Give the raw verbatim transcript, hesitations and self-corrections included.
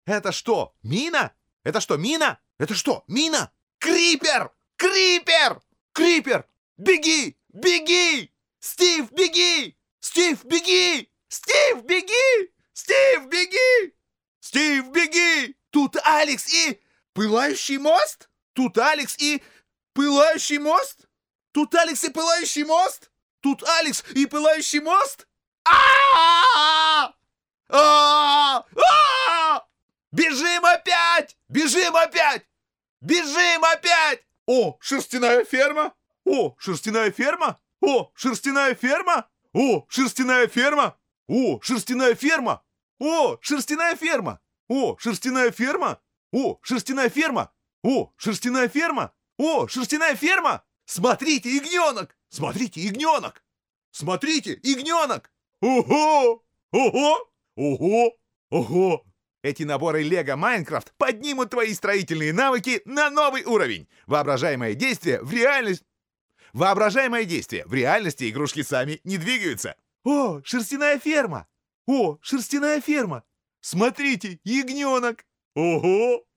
Это что, мина? Это что, мина? Это что, мина? Крипер! Крипер! Крипер! Беги! Беги! Стив, беги! Стив, беги! Стив, беги! Стив, беги! Стив, беги! Тут Алекс и... Пылающий мост? Тут Алекс и... Пылающий мост? Тут Алекс и Пылающий мост? Тут Алекс и Пылающий мост? А-а-а! А-а-а! Бежим опять! Бежим опять! Бежим опять! О, шерстяная ферма! О, шерстяная ферма! О, шерстяная ферма! О, шерстяная ферма! О, шерстяная ферма! О, шерстяная ферма! О, шерстяная ферма! О, шерстяная ферма! О, шерстяная ферма! О, шерстяная ферма! Смотрите, ягненок! Смотрите, ягненок! Смотрите, ягненок! Ого! Ого! Ого! Ого! Эти наборы Лего Майнкрафт поднимут твои строительные навыки на новый уровень. Воображаемое действие в реальность... Воображаемое действие. В реальности игрушки сами не двигаются. О, шерстяная ферма! О, шерстяная ферма! Смотрите, ягненок! Ого!